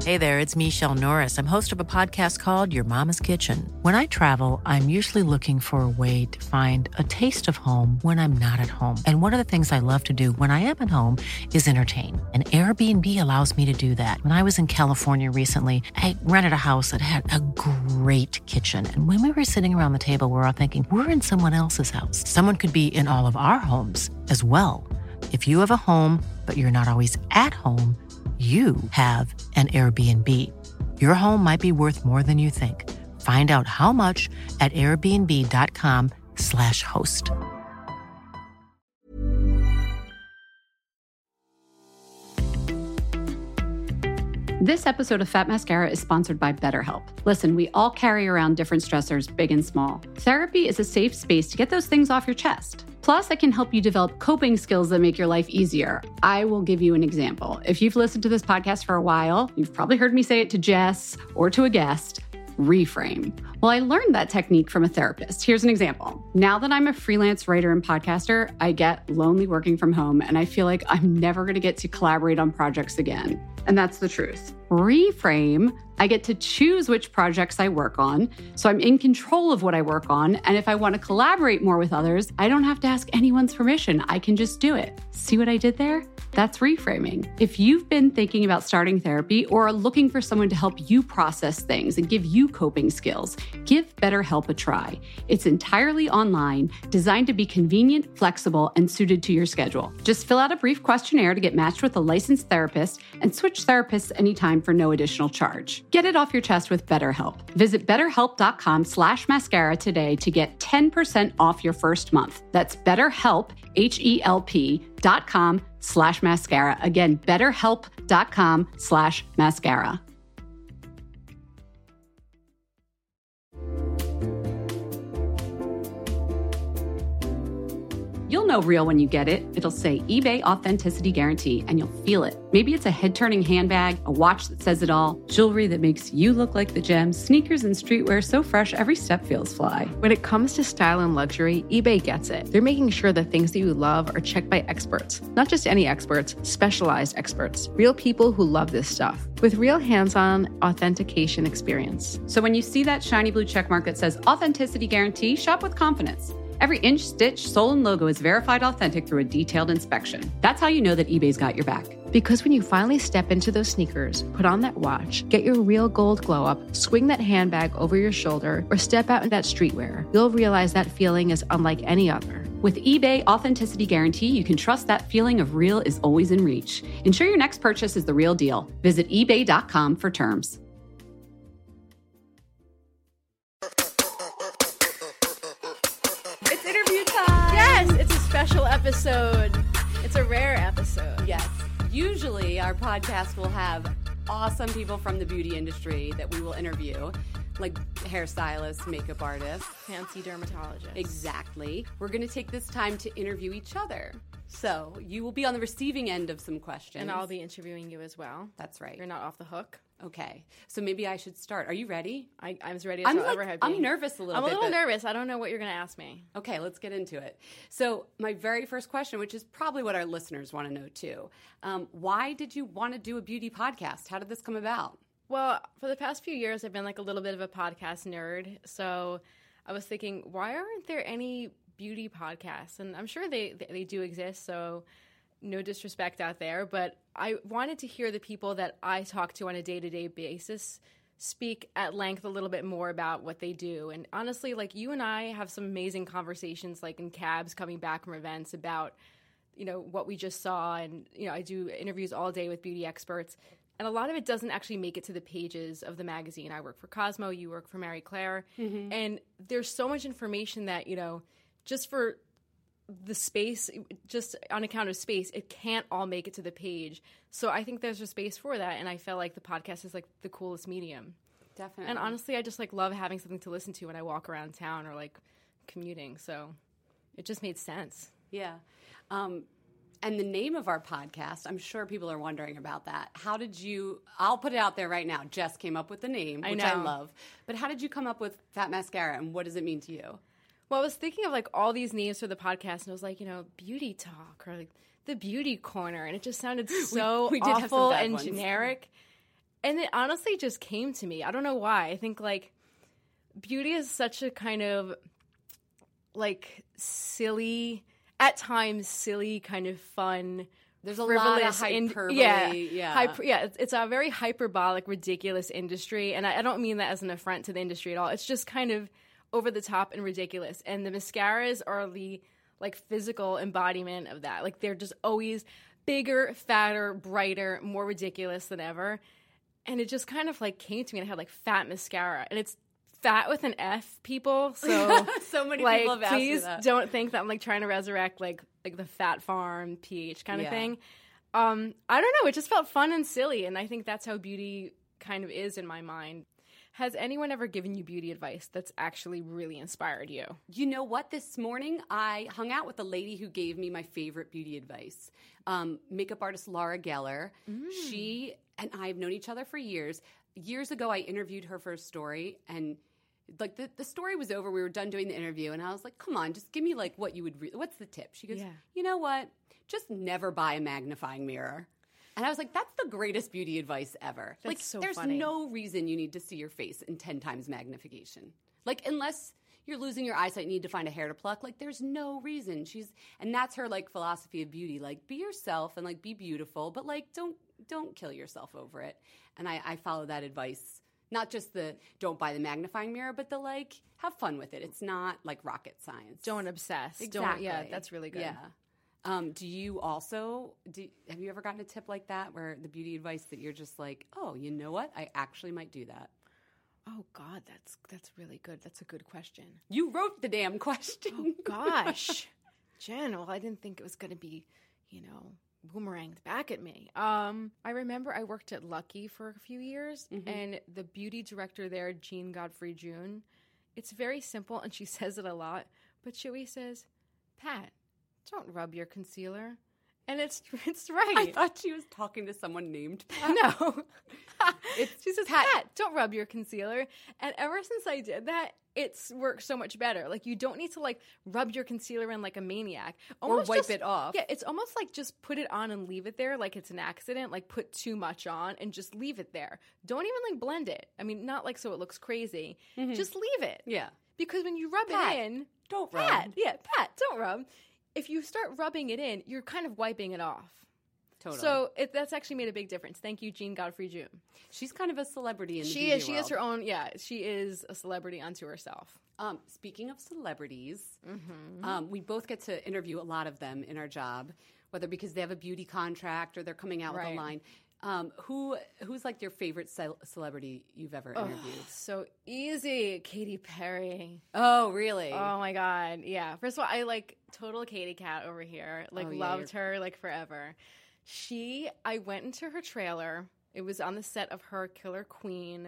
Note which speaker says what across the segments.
Speaker 1: Hey there, it's Michelle Norris. I'm host of a podcast called Your Mama's Kitchen. When I travel, I'm usually looking for a way to find a taste of home when I'm not at home. And one of the things I love to do when I am at home is entertain. And Airbnb allows me to do that. When I was in California recently, I rented a house that had a great kitchen. And when we were sitting around the table, we were all thinking, we're in someone else's house. Someone could be in all of our homes as well. If you have a home, but you're not always at home, you have an Airbnb. Your home might be worth more than you think. Find out how much at airbnb.com/host.
Speaker 2: This episode of Fat Mascara is sponsored by BetterHelp. Listen, we all carry around different stressors, big and small. Therapy is a safe space to get those things off your chest. Plus, it can help you develop coping skills that make your life easier. I will give you an example. If you've listened to this podcast for a while, you've probably heard me say it to Jess or to a guest, reframe. Well, I learned that technique from a therapist. Here's an example. Now that I'm a freelance writer and podcaster, I get lonely working from home, and I feel like I'm never going to get to collaborate on projects again. And that's the truth. Reframe, I get to choose which projects I work on, so I'm in control of what I work on, and if I want to collaborate more with others, I don't have to ask anyone's permission. I can just do it. See what I did there? That's reframing. If you've been thinking about starting therapy or are looking for someone to help you process things and give you coping skills, give BetterHelp a try. It's entirely online, designed to be convenient, flexible, and suited to your schedule. Just fill out a brief questionnaire to get matched with a licensed therapist and switch therapists anytime for no additional charge. Get it off your chest with BetterHelp. Visit betterhelp.com/mascara today to get 10% off your first month. That's BetterHelp, HELP.com/mascara. Again, betterhelp.com/mascara. You'll know real when you get it. It'll say eBay Authenticity Guarantee, and you'll feel it. Maybe it's a head-turning handbag, a watch that says it all, jewelry that makes you look like the gem, sneakers and streetwear so fresh every step feels fly.
Speaker 3: When it comes to style and luxury, eBay gets it. They're making sure the things that you love are checked by experts. Not just any experts, specialized experts. Real people who love this stuff. With real hands-on authentication experience.
Speaker 2: So when you see that shiny blue checkmark that says Authenticity Guarantee, shop with confidence. Every inch, stitch, sole, and logo is verified authentic through a detailed inspection. That's how you know that eBay's got your back.
Speaker 3: Because when you finally step into those sneakers, put on that watch, get your real gold glow up, swing that handbag over your shoulder, or step out in that streetwear, you'll realize that feeling is unlike any other.
Speaker 2: With eBay Authenticity Guarantee, you can trust that feeling of real is always in reach. Ensure your next purchase is the real deal. Visit ebay.com for terms.
Speaker 4: Special episode. It's a rare episode.
Speaker 2: Yes. Usually our podcast will have awesome people from the beauty industry that we will interview, like hairstylists, makeup artists,
Speaker 4: fancy dermatologists.
Speaker 2: Exactly. We're going to take this time to interview each other. So you will be on the receiving end of some questions.
Speaker 4: And I'll be interviewing you as well.
Speaker 2: That's right.
Speaker 4: You're not off the hook.
Speaker 2: Okay. So maybe I should start. Are you ready?
Speaker 4: I'm as ready as I'll ever have been.
Speaker 2: I'm nervous a little bit.
Speaker 4: I'm a little nervous. I don't know what you're going to ask me.
Speaker 2: Okay, let's get into it. So my very first question, which is probably what our listeners want to know too. Why did you want to do a beauty podcast? How did this come about?
Speaker 4: Well, for the past few years, I've been like a little bit of a podcast nerd. So I was thinking, why aren't there any beauty podcasts? And I'm sure they do exist, so no disrespect out there, but I wanted to hear the people that I talk to on a day-to-day basis speak at length a little bit more about what they do. And honestly, like you and I have some amazing conversations, like in cabs coming back from events about, you know, what we just saw. And, you know, I do interviews all day with beauty experts. And a lot of it doesn't actually make it to the pages of the magazine. I work for Cosmo, you work for Marie Claire. Mm-hmm. And there's so much information that, you know, just for the space, just on account of space, it can't all make it to the page. So I think there's a space for that, and I feel like the podcast is like the coolest medium.
Speaker 2: Definitely.
Speaker 4: And honestly, I just like love having something to listen to when I walk around town or like commuting. So it just made sense.
Speaker 2: Yeah. And the name of our podcast, I'm sure people are wondering about that. How did you, I'll put it out there right now, Jess came up with the name, which I love. But how did you come up with Fat Mascara, and what does it mean to you?
Speaker 4: Well, I was thinking of like all these names for the podcast, and I was like, you know, Beauty Talk or like the Beauty Corner, and it just sounded so
Speaker 2: we did
Speaker 4: awful
Speaker 2: have some bad
Speaker 4: and
Speaker 2: ones.
Speaker 4: generic. And it honestly just came to me. I don't know why. I think, like, beauty is such a kind of, like, silly, at times silly, kind of fun.
Speaker 5: There's a lot of hyperbole.
Speaker 4: It's a very hyperbolic, ridiculous industry. And I don't mean that as an affront to the industry at all. It's just kind of over the top and ridiculous. And the mascaras are the, like, physical embodiment of that. Like, they're just always bigger, fatter, brighter, more ridiculous than ever. And it just kind of, like, came to me, and I had, like, fat mascara. And it's fat with an F, people. So,
Speaker 5: so many
Speaker 4: like,
Speaker 5: people have asked me
Speaker 4: please
Speaker 5: that.
Speaker 4: don't think that I'm, like, trying to resurrect, like the Fat Farm PH kind of thing. I don't know. It just felt fun and silly. And I think that's how beauty kind of is in my mind. Has anyone ever given you beauty advice that's actually really inspired you?
Speaker 5: You know what? This morning, I hung out with a lady who gave me my favorite beauty advice. Makeup artist Laura Geller. She and I have known each other for years. Years ago, I interviewed her for a story, and like the story was over. We were done doing the interview, and I was like, come on, just give me like what you would what's the tip? She goes, you know what? Just never buy a magnifying mirror. And I was like, that's the greatest beauty advice ever.
Speaker 4: That's
Speaker 5: like,
Speaker 4: so
Speaker 5: there's
Speaker 4: funny.
Speaker 5: no reason you need to see your face in 10 times magnification. Like, unless you're losing your eyesight and need to find a hair to pluck, like, there's no reason. And that's her, like, philosophy of beauty. Like, be yourself and, like, be beautiful, but, like, don't kill yourself over it. And I follow that advice. Not just the don't buy the magnifying mirror, but the, like, have fun with it. It's not, like, rocket science.
Speaker 4: Don't obsess.
Speaker 5: Exactly.
Speaker 4: That's really good.
Speaker 5: Yeah. Do you have you ever gotten a tip like that where the beauty advice that you're just like, oh, you know what? I actually might do that.
Speaker 4: Oh, God, that's really good. That's a good question.
Speaker 5: You wrote the damn question.
Speaker 4: Oh, gosh. Jen, well, I didn't think it was going to be, boomeranged back at me. I remember I worked at Lucky for a few years, and the beauty director there, Jean Godfrey June, it's very simple, and she says it a lot, but she always says, Pat, don't rub your concealer. And it's right.
Speaker 5: I thought she was talking to someone named Pat.
Speaker 4: No. She says, Pat, don't rub your concealer. And ever since I did that, it's worked so much better. Like, you don't need to, like, rub your concealer in like a maniac.
Speaker 5: Or wipe it off.
Speaker 4: Yeah, it's almost like just put it on and leave it there like it's an accident. Like, put too much on and just leave it there. Don't even, like, blend it. I mean, not like so it looks crazy. Just leave it.
Speaker 5: Yeah.
Speaker 4: Because when you rub
Speaker 5: Pat,
Speaker 4: it in...
Speaker 5: don't rub.
Speaker 4: Pat, don't rub. If you start rubbing it in, you're kind of wiping it off.
Speaker 5: Totally.
Speaker 4: So that's actually made a big difference. Thank you, Jean Godfrey June.
Speaker 5: She's kind of a celebrity in the
Speaker 4: she
Speaker 5: beauty
Speaker 4: is. She
Speaker 5: world.
Speaker 4: is her own. Yeah, she is a celebrity unto herself.
Speaker 5: Speaking of celebrities, we both get to interview a lot of them in our job, whether because they have a beauty contract or they're coming out with a line. Who's like your favorite celebrity you've ever interviewed?
Speaker 4: So easy, Katy Perry.
Speaker 5: Oh, really?
Speaker 4: Oh my God, yeah. First of all, I like total Katy Cat over here. Like loved her like forever. I went into her trailer. It was on the set of her Killer Queen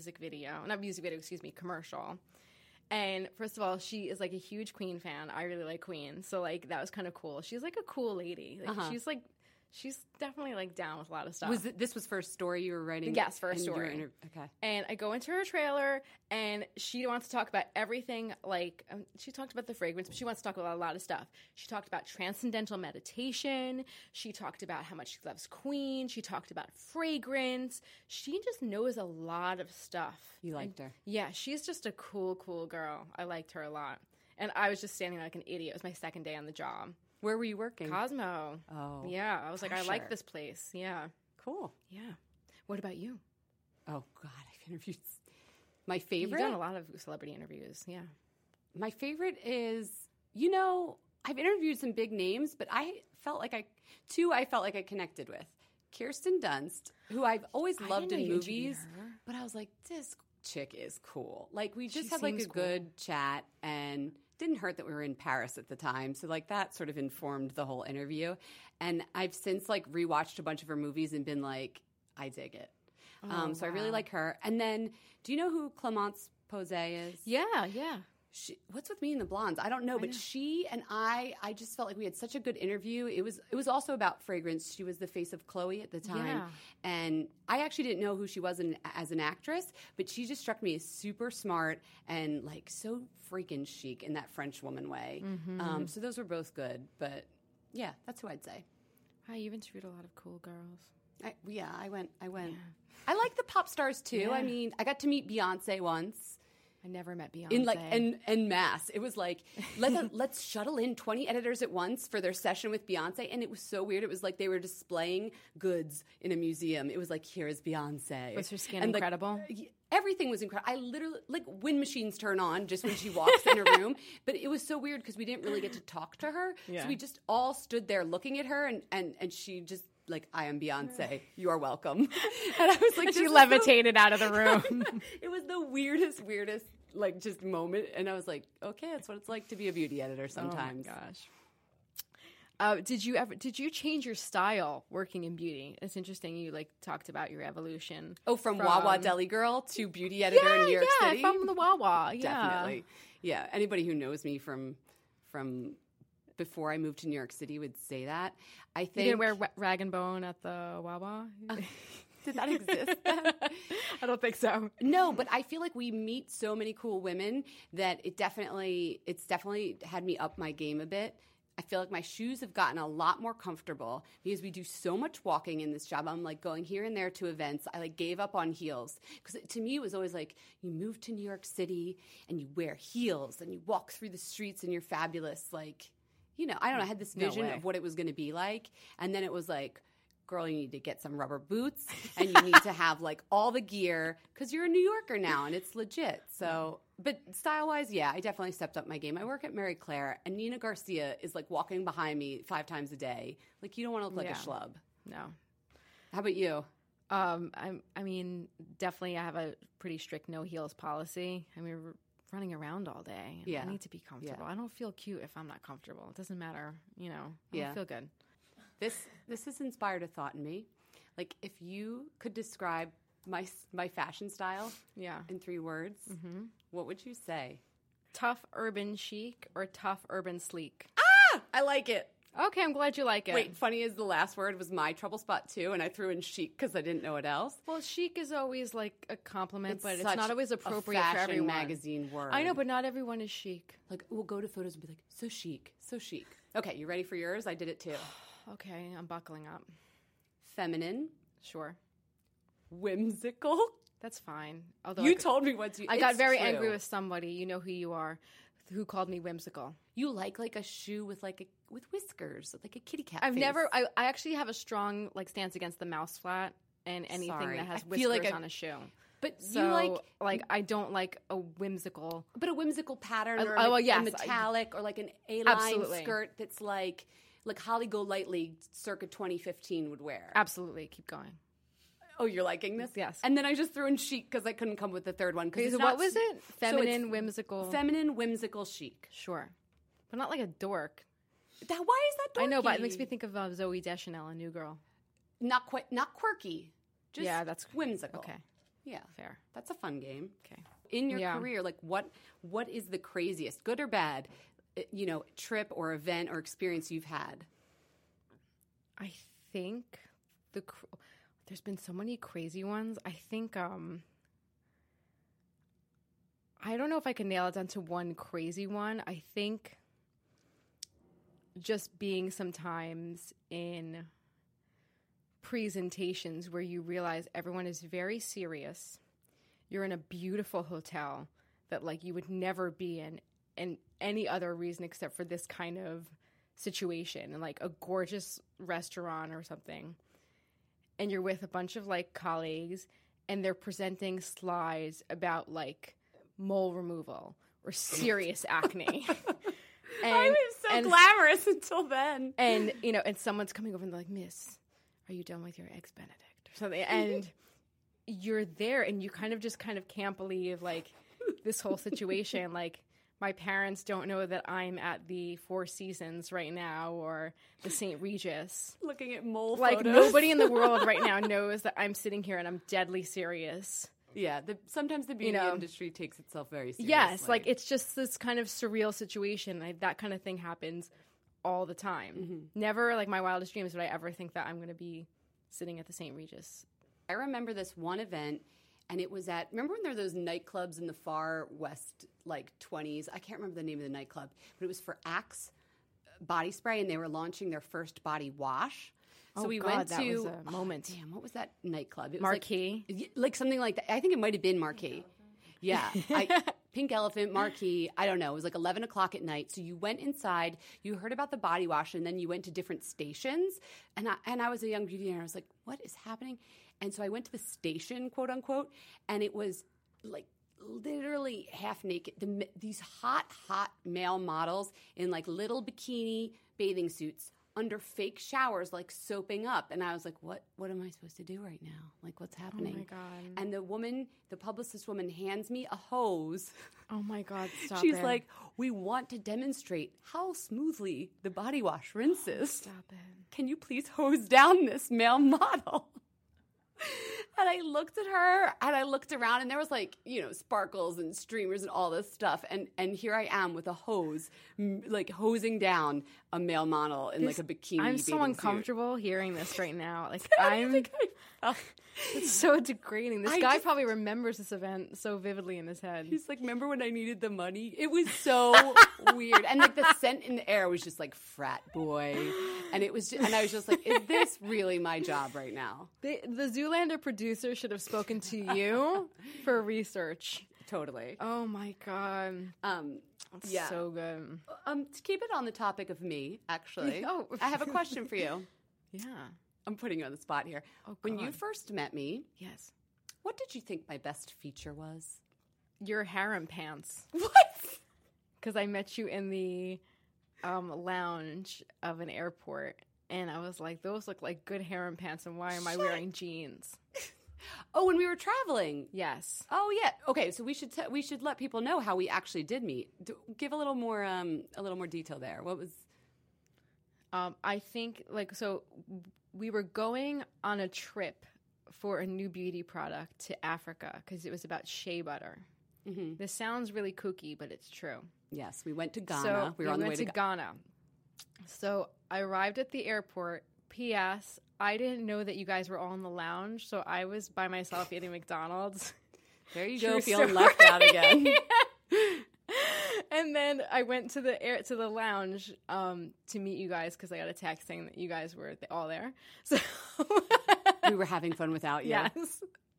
Speaker 4: commercial. And first of all, she is like a huge Queen fan. I really like Queen, so like that was kind of cool. She's like a cool lady. Like, She's definitely, like, down with a lot of stuff.
Speaker 5: This was for a story you were writing?
Speaker 4: Yes, for a story.
Speaker 5: Okay.
Speaker 4: And I go into her trailer, and she wants to talk about everything, like, she talked about the fragrance, but she wants to talk about a lot of stuff. She talked about transcendental meditation. She talked about how much she loves Queen. She talked about fragrance. She just knows a lot of stuff.
Speaker 5: You liked her?
Speaker 4: Yeah, she's just a cool, cool girl. I liked her a lot. And I was just standing there like an idiot. It was my second day on the job.
Speaker 5: Where were you working?
Speaker 4: Cosmo.
Speaker 5: Oh.
Speaker 4: Yeah. I was like, I like this place. Yeah.
Speaker 5: Cool.
Speaker 4: Yeah. What about you?
Speaker 5: Oh, God. I've interviewed my favorite.
Speaker 4: You've done a lot of celebrity interviews. Yeah.
Speaker 5: My favorite is, I've interviewed some big names, but I felt like I connected with. Kirsten Dunst, who I've always loved in movies, but I was like, this chick is cool. Like, we just had like a good chat, and didn't hurt that we were in Paris at the time. So like that sort of informed the whole interview. And I've since like rewatched a bunch of her movies and been like, I dig it. So I really like her. And then, do you know who Clemence Posay is?
Speaker 4: Yeah, yeah.
Speaker 5: What's with me and the blondes? I don't know, but she and I just felt like we had such a good interview. It was also about fragrance. She was the face of Chloe at the time. Yeah. And I actually didn't know who she was as an actress, but she just struck me as super smart and like so freaking chic in that French woman way. Mm-hmm. So those were both good. But yeah, that's who I'd say.
Speaker 4: Wow, you've interviewed a lot of cool girls.
Speaker 5: I went. Yeah. I like the pop stars too.
Speaker 4: Yeah.
Speaker 5: I mean, I got to meet Beyonce once.
Speaker 4: I never met Beyonce.
Speaker 5: In like en masse. It was like, let's shuttle in 20 editors at once for their session with Beyonce. And it was so weird. It was like they were displaying goods in a museum. It was like, here's Beyonce.
Speaker 4: Was her skin incredible?
Speaker 5: Everything was incredible. I literally, like, wind machines turn on just when she walks in a room. But it was so weird because we didn't really get to talk to her. Yeah. So we just all stood there looking at her and she just, like, I am Beyonce. You are welcome. And I was like,
Speaker 4: she levitated out of the room.
Speaker 5: It was the weirdest, like, just moment. And I was like, okay, that's what it's like to be a beauty editor sometimes.
Speaker 4: Oh my gosh. Did you change your style working in beauty? It's interesting. You like talked about your evolution.
Speaker 5: Oh, from Wawa Deli Girl to beauty editor in New York City?
Speaker 4: Yeah, from the Wawa. Yeah.
Speaker 5: Definitely. Yeah. Anybody who knows me from before I moved to New York City would say that. I think
Speaker 4: you didn't wear rag and bone at the Wawa.
Speaker 5: Did that exist?
Speaker 4: I don't think so.
Speaker 5: No, but I feel like we meet so many cool women that it's definitely had me up my game a bit. I feel like my shoes have gotten a lot more comfortable because we do so much walking in this job. I'm like going here and there to events. I like gave up on heels because to me it was always like you move to New York City and you wear heels and you walk through the streets and you're fabulous. Like, you know, I don't know. I had this vision of what it was going to be like. And then it was like, girl, you need to get some rubber boots and you need to have like all the gear because you're a New Yorker now and it's legit. So, but style-wise, yeah, I definitely stepped up my game. I work at Mary Claire and Nina Garcia is like walking behind me 5 times a day. Like, you don't want to look like a schlub.
Speaker 4: No.
Speaker 5: How about you?
Speaker 4: I mean, definitely I have a pretty strict no heels policy. I mean, we're running around all day.
Speaker 5: Yeah.
Speaker 4: I need to be comfortable. I don't feel cute if I'm not comfortable. It doesn't matter, you know. I don't feel good.
Speaker 5: This has inspired a thought in me. Like, if you could describe my fashion style in 3 words, what would you say?
Speaker 4: Tough urban chic or tough urban sleek?
Speaker 5: Ah! I like it.
Speaker 4: Okay, I'm glad you like it.
Speaker 5: Wait, funny is the last word was my trouble spot too, and I threw in chic because I didn't know what else.
Speaker 4: Well, chic is always like a compliment, but it's
Speaker 5: such
Speaker 4: not always appropriate
Speaker 5: a
Speaker 4: for everyone.
Speaker 5: magazine word.
Speaker 4: I know, but not everyone is chic.
Speaker 5: Like, we'll go to photos and be like, so chic, so chic. Okay, you ready for yours? I did it too.
Speaker 4: Okay, I'm buckling up.
Speaker 5: Feminine.
Speaker 4: Sure.
Speaker 5: Whimsical.
Speaker 4: That's fine. Although
Speaker 5: you told me once.
Speaker 4: I got very angry with somebody. You know who you are, who called me whimsical.
Speaker 5: You like a shoe with with whiskers, like a kitty cat.
Speaker 4: I actually have a strong like stance against the mouse flat and anything that has whiskers on a shoe.
Speaker 5: But
Speaker 4: so, you like I don't like a whimsical,
Speaker 5: pattern or
Speaker 4: a
Speaker 5: metallic or like an A-line skirt that's like Holly Golightly circa 2015 would wear.
Speaker 4: Absolutely. Keep going.
Speaker 5: Oh, you're liking this?
Speaker 4: Yes.
Speaker 5: And then I just threw in chic because I couldn't come with the third one.
Speaker 4: Okay, so what was it? Feminine, whimsical.
Speaker 5: Feminine, whimsical, chic.
Speaker 4: Sure. But not like a dork.
Speaker 5: Why is that dorky?
Speaker 4: I know, but it makes me think of Zooey Deschanel, a New Girl.
Speaker 5: Not quirky. Just
Speaker 4: that's
Speaker 5: whimsical.
Speaker 4: Okay.
Speaker 5: Yeah.
Speaker 4: Fair.
Speaker 5: That's a fun game.
Speaker 4: Okay.
Speaker 5: In your career, like what is the craziest, good or bad, trip or event or experience you've had?
Speaker 4: I think there's been so many crazy ones. I think I don't know if I can nail it down to one crazy one. I think just being sometimes in presentations where you realize everyone is very serious. You're in a beautiful hotel that like you would never be in any other reason except for this kind of situation, and like a gorgeous restaurant or something. And you're with a bunch of like colleagues and they're presenting slides about like mole removal or serious acne.
Speaker 5: I was so glamorous until then.
Speaker 4: And, and someone's coming over and they're like, Miss, are you done with your Eggs Benedict or something? And you're there and you kind of can't believe like this whole situation. Like, my parents don't know that I'm at the Four Seasons right now or the St. Regis.
Speaker 5: Looking at mole
Speaker 4: photos. Like, nobody in the world right now knows that I'm sitting here and I'm deadly serious.
Speaker 5: Yeah, sometimes the beauty industry takes itself very seriously.
Speaker 4: Yes, like, it's just this kind of surreal situation. That kind of thing happens all the time. Mm-hmm. Never, like, my wildest dreams would I ever think that I'm going to be sitting at the St. Regis.
Speaker 5: I remember this one event. And it was remember when there were those nightclubs in the far west, like 20s? I can't remember the name of the nightclub, but it was for Axe body spray, and they were launching their first body wash. So we
Speaker 4: God,
Speaker 5: went
Speaker 4: that
Speaker 5: to
Speaker 4: was a moment.
Speaker 5: Damn, what was that nightclub? It was
Speaker 4: Marquee?
Speaker 5: like something like that. I think it might have been Marquee. Yeah, Pink Elephant, Marquee. I don't know. It was like 11 o'clock at night. So you went inside. You heard about the body wash, and then you went to different stations. And I was a young beauty, and I was like, "What is happening?" And so I went to the station, quote unquote, and it was like literally half naked. These hot male models in like little bikini bathing suits under fake showers, like soaping up. And I was like, what am I supposed to do right now? Like, what's happening?
Speaker 4: Oh, my God.
Speaker 5: And the publicist woman hands me a hose.
Speaker 4: Oh, my God, stop
Speaker 5: She's
Speaker 4: it.
Speaker 5: like, we want to demonstrate how smoothly the body wash rinses.
Speaker 4: Stop it.
Speaker 5: Can you please hose down this male model? And I looked at her, and I looked around, and there was like, sparkles and streamers and all this stuff. And here I am with a hose, like hosing down a male model in like a bikini.
Speaker 4: I'm so
Speaker 5: bathing
Speaker 4: uncomfortable hearing this right now. Like
Speaker 5: suit.
Speaker 4: it's so degrading. This guy probably remembers this event so vividly in his head.
Speaker 5: He's like, remember when I needed the money? It was so weird. And like the scent in the air was just like frat boy. And I was just like, is this really my job right now?
Speaker 4: The Zoolander producer should have spoken to you for research.
Speaker 5: Totally.
Speaker 4: Oh my God. That's
Speaker 5: yeah.
Speaker 4: so good.
Speaker 5: To keep it on the topic of me, actually,
Speaker 4: Oh.
Speaker 5: I have a question for you.
Speaker 4: Yeah.
Speaker 5: I'm putting you on the spot here.
Speaker 4: Oh,
Speaker 5: When you
Speaker 4: God.
Speaker 5: first met me,
Speaker 4: Yes.
Speaker 5: what did you think my best feature was?
Speaker 4: Your harem pants.
Speaker 5: What?
Speaker 4: Because I met you in the lounge of an airport, and I was like, those look like good harem pants, and why am I wearing jeans?
Speaker 5: Oh, when we were traveling.
Speaker 4: Yes.
Speaker 5: Oh, yeah. Okay, so we should let people know how we actually did meet. Give a little more detail there. What was?
Speaker 4: I think so. We were going on a trip for a new beauty product to Africa because it was about shea butter.
Speaker 5: Mm-hmm.
Speaker 4: This sounds really kooky, but it's true.
Speaker 5: Yes, we went to Ghana.
Speaker 4: So
Speaker 5: we were on the way
Speaker 4: to Ghana. So I arrived at the airport. P.S. I didn't know that you guys were all in the lounge, so I was by myself eating McDonald's.
Speaker 5: There you
Speaker 4: True
Speaker 5: go, feeling
Speaker 4: story.
Speaker 5: left out again.
Speaker 4: And then I went to the lounge to meet you guys because I got a text saying that you guys were all there. So
Speaker 5: We were having fun without you.
Speaker 4: yes,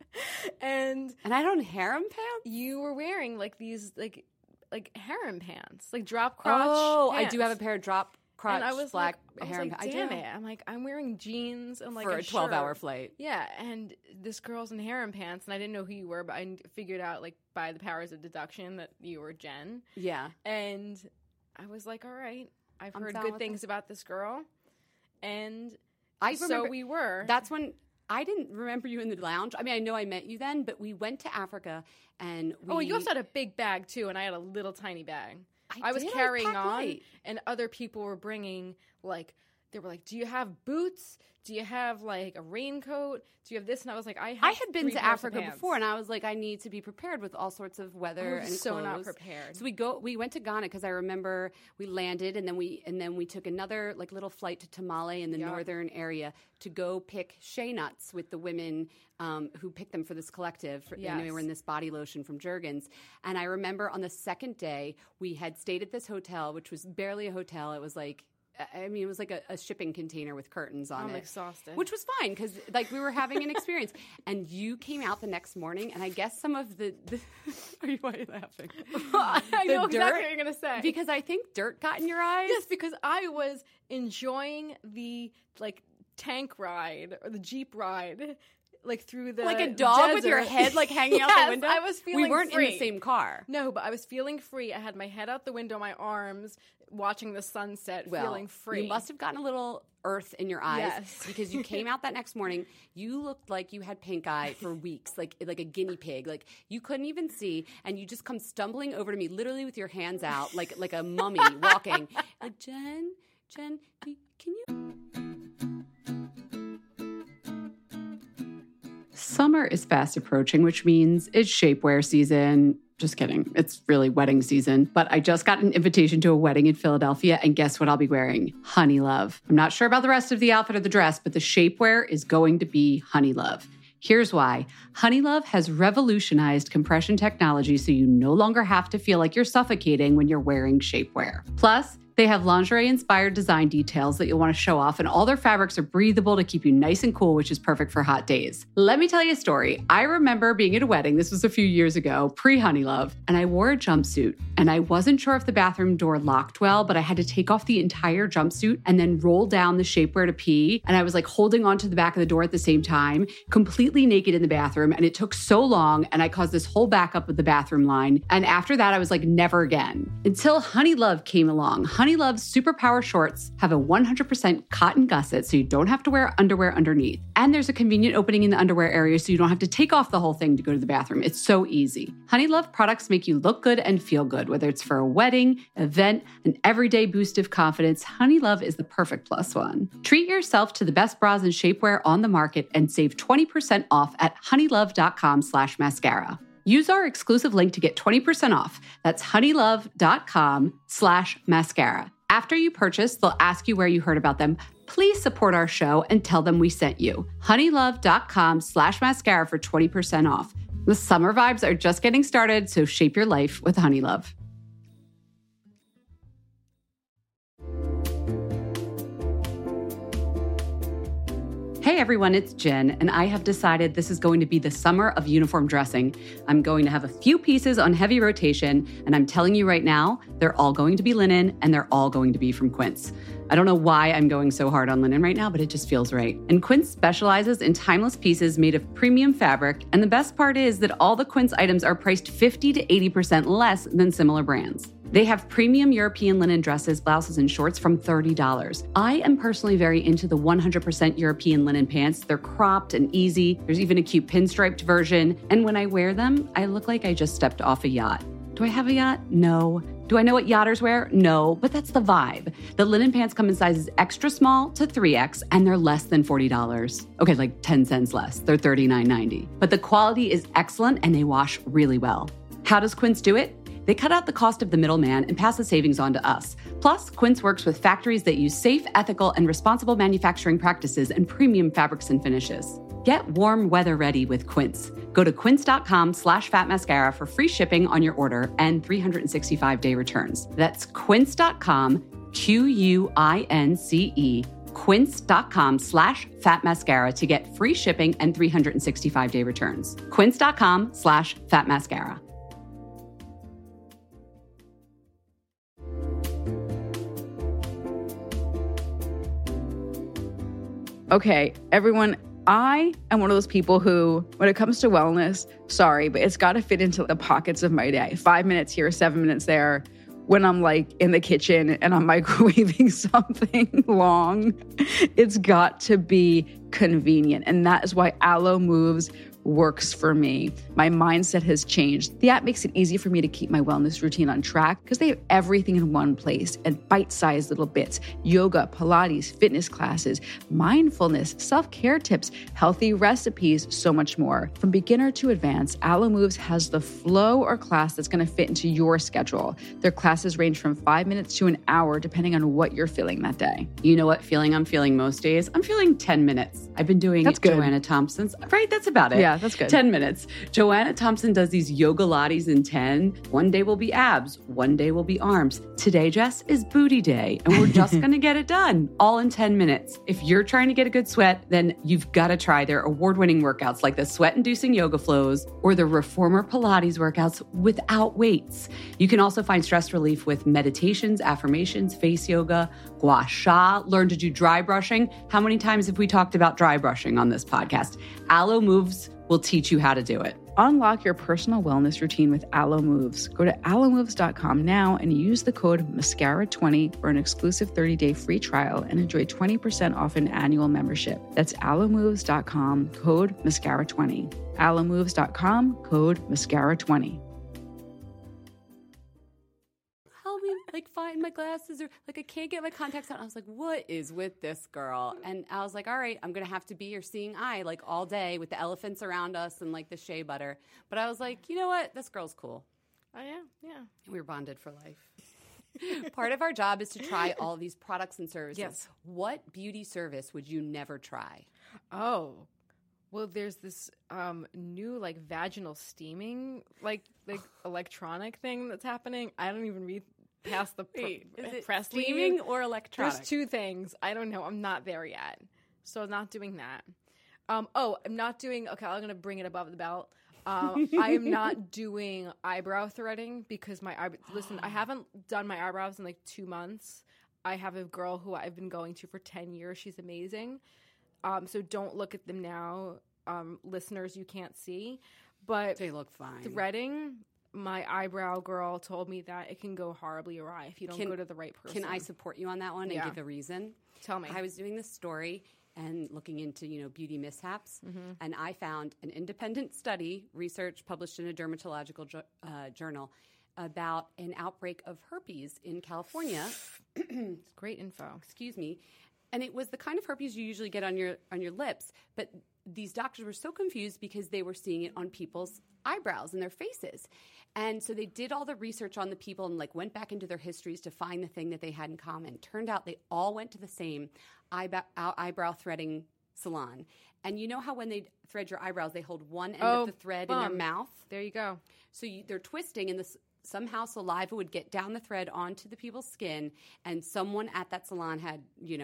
Speaker 4: and
Speaker 5: And I don't harem pants?
Speaker 4: you were wearing like these like harem pants, like drop crotch.
Speaker 5: Oh, I
Speaker 4: pants.
Speaker 5: do have a pair of drop crotch
Speaker 4: And I was
Speaker 5: black
Speaker 4: like,
Speaker 5: harem
Speaker 4: damn
Speaker 5: pants. I do.
Speaker 4: it! I'm like, I'm wearing jeans and like
Speaker 5: For a 12-hour
Speaker 4: shirt.
Speaker 5: flight.
Speaker 4: Yeah, and this girl's in harem pants, and I didn't know who you were, but I figured out like by the powers of deduction that you were Jen.
Speaker 5: Yeah.
Speaker 4: And I was like, all right, I've
Speaker 5: I'm
Speaker 4: heard
Speaker 5: down
Speaker 4: good
Speaker 5: with
Speaker 4: things about this girl. And
Speaker 5: I
Speaker 4: so
Speaker 5: remember,
Speaker 4: we were.
Speaker 5: that's when I didn't remember you in the lounge. I mean, I know I met you then, but we went to Africa and we...
Speaker 4: you also had a big bag too, and I had a little tiny bag. I was
Speaker 5: did.
Speaker 4: carrying
Speaker 5: packed
Speaker 4: on,
Speaker 5: light.
Speaker 4: and other people were bringing they were like, do you have boots? Do you have like a raincoat? Do you have this? And I was like, I
Speaker 5: had been
Speaker 4: 3
Speaker 5: to
Speaker 4: pairs of
Speaker 5: Africa
Speaker 4: pants.
Speaker 5: before, and I was like, I need to be prepared with all sorts of weather
Speaker 4: I was
Speaker 5: and
Speaker 4: so
Speaker 5: clothes.
Speaker 4: not prepared.
Speaker 5: So we went to Ghana because I remember we landed, and then we took another like little flight to Tamale in the
Speaker 4: Yeah.
Speaker 5: northern area to go pick shea nuts with the women who picked them for this collective. And they
Speaker 4: Yes.
Speaker 5: were in this body lotion from Jergens. And I remember on the second day we had stayed at this hotel, which was barely a hotel. It was like. I mean, it was like a shipping container with curtains on it.
Speaker 4: I'm exhausted.
Speaker 5: Which was fine because, like, we were having an experience. And you came out the next morning, and I guess some of the why are you laughing?
Speaker 4: I know
Speaker 5: The
Speaker 4: exactly
Speaker 5: dirt?
Speaker 4: what you're going to say.
Speaker 5: Because I think dirt got in your eyes.
Speaker 4: Yes, because I was enjoying the tank ride or the Jeep ride, through the
Speaker 5: Like a dog with your
Speaker 4: desert.
Speaker 5: head hanging out
Speaker 4: Yes,
Speaker 5: the window.
Speaker 4: I was feeling
Speaker 5: We weren't
Speaker 4: free.
Speaker 5: in the same car.
Speaker 4: No, but I was feeling free. I had my head out the window, my arms, watching the sunset,
Speaker 5: Well,
Speaker 4: feeling free.
Speaker 5: You must have gotten a little earth in your eyes
Speaker 4: Yes.
Speaker 5: because you came out that next morning. You looked like you had pink eye for weeks, like a guinea pig. Like you couldn't even see, and you just come stumbling over to me, literally with your hands out, like a mummy walking. Like Jen, can you? Summer is fast approaching, which means it's shapewear season. Just kidding. It's really wedding season. But I just got an invitation to a wedding in Philadelphia, and guess what I'll be wearing? Honey Love. I'm not sure about the rest of the outfit or the dress, but the shapewear is going to be Honey Love. Here's why. Honey Love has revolutionized compression technology so you no longer have to feel like you're suffocating when you're wearing shapewear. Plus,
Speaker 2: They have lingerie-inspired design details that you'll want to show off, and all their fabrics are breathable to keep you nice and cool, which is perfect for hot days. Let me tell you a story. I remember being at a wedding, this was a few years ago, pre-Honeylove, and I wore a jumpsuit, and I wasn't sure if the bathroom door locked well, but I had to take off the entire jumpsuit and then roll down the shapewear to pee, and I was like holding onto the back of the door at the same time, completely naked in the bathroom, and it took so long, and I caused this whole backup of the bathroom line, and after that, I was like, never again. Until Honeylove came along. Honeylove's Superpower shorts have a 100% cotton gusset, so you don't have to wear underwear underneath. And there's a convenient opening in the underwear area, so you don't have to take off the whole thing to go to the bathroom. It's so easy. Honeylove products make you look good and feel good, whether it's for a wedding, event, an everyday boost of confidence. Honeylove is the perfect plus one. Treat yourself to the best bras and shapewear on the market and save 20% off at honeylove.com/mascara. Use our exclusive link to get 20% off. That's honeylove.com/mascara. After you purchase, they'll ask you where you heard about them. Please support our show and tell them we sent you. honeylove.com/mascara for 20% off. The summer vibes are just getting started, so shape your life with Honeylove. Hey everyone, it's Jen, and I have decided this is going to be the summer of uniform dressing. I'm going to have a few pieces on heavy rotation, and I'm telling you right now, they're all going to be linen, and they're all going to be from Quince. I don't know why I'm going so hard on linen right now, but it just feels right. And Quince specializes in timeless pieces made of premium fabric, and the best part is that all the Quince items are priced 50 to 80% less than similar brands. They have premium European linen dresses, blouses, and shorts from $30. I am personally very into the 100% European linen pants. They're cropped and easy. There's even a cute pinstriped version. And when I wear them, I look like I just stepped off a yacht. Do I have a yacht? No. Do I know what yachters wear? No, but that's the vibe. The linen pants come in sizes extra small to 3X, and they're less than $40. Okay, like 10 cents less. They're $39.90. But the quality is excellent, and they wash really well. How does Quince do it? They cut out the cost of the middleman and pass the savings on to us. Plus, Quince works with factories that use safe, ethical, and responsible manufacturing practices and premium fabrics and finishes. Get warm weather ready with Quince. Go to quince.com/fatmascara for free shipping on your order and 365-day returns. That's quince.com, QUINCE, quince.com/fatmascara to get free shipping and 365-day returns. Quince.com/fatmascara.
Speaker 6: Okay, everyone, I am one of those people who, when it comes to wellness, sorry, but it's got to fit into the pockets of my day. 5 minutes here, 7 minutes there. When I'm like in the kitchen and I'm microwaving something long, it's got to be convenient. And that is why Alo Moves works for me. My mindset has changed. The app makes it easy for me to keep my wellness routine on track because they have everything in one place and bite-sized little bits: yoga, Pilates, fitness classes, mindfulness, self-care tips, healthy recipes, so much more. From beginner to advanced, Alo Moves has the flow or class that's going to fit into your schedule. Their classes range from 5 minutes to an hour, depending on what you're feeling that day.
Speaker 2: You know what feeling I'm feeling most days? I'm feeling 10 minutes. I've been doing Joanna Thompson's. Right, that's about it.
Speaker 6: Yeah, that's good.
Speaker 2: 10 minutes. Joanna Thompson does these yoga lattes in 10. One day will be abs. One day will be arms. Today, Jess, is booty day. And we're just going to get it done all in 10 minutes. If you're trying to get a good sweat, then you've got to try their award-winning workouts like the sweat-inducing yoga flows or the reformer Pilates workouts without weights. You can also find stress relief with meditations, affirmations, face yoga, gua sha, learn to do dry brushing. How many times have we talked about dry brushing on this podcast? Alo Moves will teach you how to do it.
Speaker 6: Unlock your personal wellness routine with Alo Moves. Go to alomoves.com now and use the code MASCARA20 for an exclusive 30-day free trial and enjoy 20% off an annual membership. That's alomoves.com, code MASCARA20. alomoves.com, code MASCARA20.
Speaker 5: Like find my glasses, or like I can't get my contacts out. I was like, what is with this girl? And I was like, all right, I'm going to have to be your seeing eye like all day with the elephants around us and like the shea butter. But I was like, you know what? This girl's cool.
Speaker 4: Oh, yeah.
Speaker 5: We were bonded for life. Part of our job is to try all these products and services.
Speaker 4: Yes.
Speaker 5: What beauty service would you never try?
Speaker 4: Oh, well, there's this new like vaginal steaming, like electronic thing that's happening. I don't even read past the
Speaker 5: Wait, is it
Speaker 4: press
Speaker 5: steaming
Speaker 4: lead.
Speaker 5: or electronic?
Speaker 4: There's two things. I don't know. I'm not there yet. So I'm not doing that. I'm not doing, okay, I'm going to bring it above the belt. I am not doing eyebrow threading because listen, I haven't done my eyebrows in like 2 months. I have a girl who I've been going to for 10 years. She's amazing. So don't look at them now. Listeners, you can't see. But
Speaker 5: they look fine.
Speaker 4: Threading, my eyebrow girl told me that it can go horribly awry if you don't go to the right person.
Speaker 5: Can I support you on that one and give a reason?
Speaker 4: Tell me.
Speaker 5: I was doing this story and looking into, beauty mishaps, and I found an independent study, research published in a dermatological journal, about an outbreak of herpes in California.
Speaker 4: It's great info.
Speaker 5: Excuse me. And it was the kind of herpes you usually get on your lips, but these doctors were so confused because they were seeing it on people's eyebrows and their faces. And so they did all the research on the people and went back into their histories to find the thing that they had in common. Turned out they all went to the same eyebrow threading salon. And you know how when they thread your eyebrows, they hold one end of the thread in their mouth?
Speaker 4: There you go.
Speaker 5: So they're twisting, and somehow saliva would get down the thread onto the people's skin, and someone at that salon had,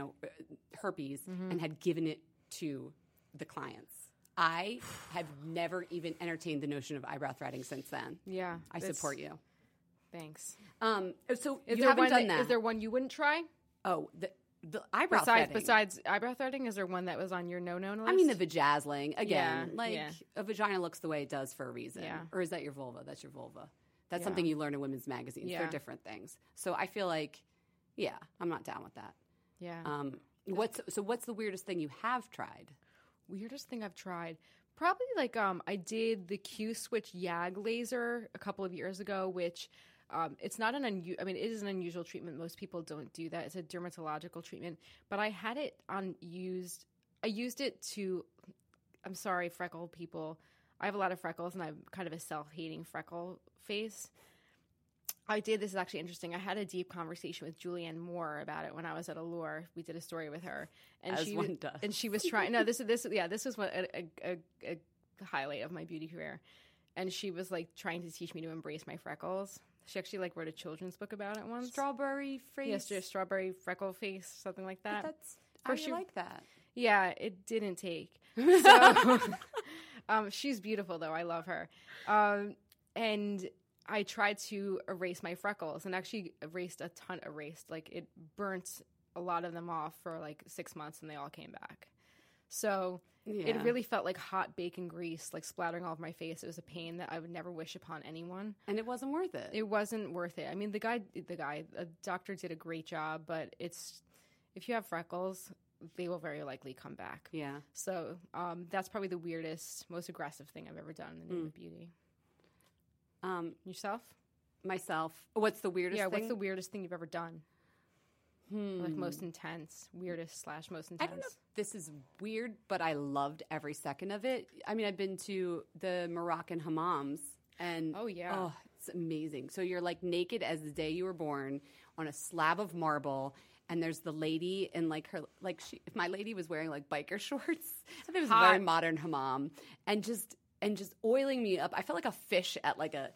Speaker 5: herpes and had given it to the clients. I have never even entertained the notion of eyebrow threading since then.
Speaker 4: Yeah.
Speaker 5: I support you.
Speaker 4: Thanks.
Speaker 5: So you haven't done that.
Speaker 4: Is there one you wouldn't try?
Speaker 5: Oh, the eyebrow threading.
Speaker 4: Besides eyebrow threading, is there one that was on your no-no list?
Speaker 5: I mean, the vajazzling. Again,
Speaker 4: Yeah,
Speaker 5: a vagina looks the way it does for a reason.
Speaker 4: Yeah.
Speaker 5: Or is that your vulva? That's your vulva. That's something you learn in women's magazines.
Speaker 4: Yeah.
Speaker 5: They're different things. So I feel like, I'm not down with that.
Speaker 4: Yeah.
Speaker 5: What's the weirdest thing you have tried?
Speaker 4: Weirdest thing I've tried? Probably I did the Q-switch YAG laser a couple of years ago, which it's not it is an unusual treatment. Most people don't do that. It's a dermatological treatment. But I had it used it to, I'm sorry, freckle people. I have a lot of freckles, and I'm kind of a self-hating freckle face. This is actually interesting. I had a deep conversation with Julianne Moore about it when I was at Allure. We did a story with her, and
Speaker 5: one does.
Speaker 4: And she was trying. No, this was what a highlight of my beauty career. And she was trying to teach me to embrace my freckles. She actually wrote a children's book about it once.
Speaker 5: Strawberry face.
Speaker 4: Yes, just strawberry freckle face, something like that.
Speaker 5: But I like that.
Speaker 4: Yeah, it didn't take. So, she's beautiful though. I love her. And I tried to erase my freckles, and actually erased. It burnt a lot of them off for 6 months, and they all came back. So it really felt like hot bacon grease, splattering all over my face. It was a pain that I would never wish upon anyone.
Speaker 5: And it wasn't worth it.
Speaker 4: It wasn't worth it. I mean, the doctor did a great job, but if you have freckles, they will very likely come back.
Speaker 5: Yeah.
Speaker 4: So that's probably the weirdest, most aggressive thing I've ever done in the name of beauty. Yourself?
Speaker 5: Myself. What's the weirdest thing?
Speaker 4: Yeah, what's the weirdest thing you've ever done? Most intense. Weirdest / most intense.
Speaker 5: I don't know if this is weird, but I loved every second of it. I mean, I've been to the Moroccan hammams, and it's amazing. So you're naked as the day you were born on a slab of marble, and there's the lady in if my lady was wearing biker shorts. I think it was a very modern hammam, and just oiling me up. I felt like a fish at